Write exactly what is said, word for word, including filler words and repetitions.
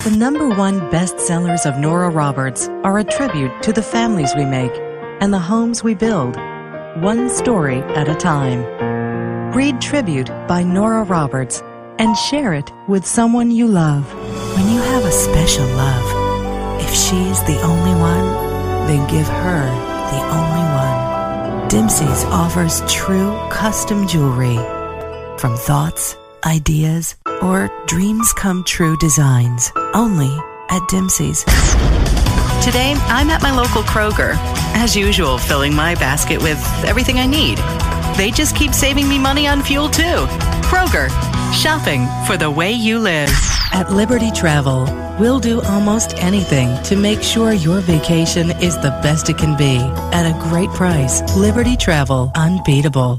The number one bestsellers of Nora Roberts are a tribute to the families we make and the homes we build, one story at a time. Read Tribute by Nora Roberts and share it with someone you love. When you have a special love, if she's the only one, then give her the only one. Dempsey's offers true custom jewelry from thoughts, ideas, or dreams come true designs only at Dempsey's. Today, I'm at my local Kroger. As usual, filling my basket with everything I need. They just keep saving me money on fuel, too. Kroger, shopping for the way you live. At Liberty Travel, we'll do almost anything to make sure your vacation is the best it can be at a great price. Liberty Travel, unbeatable.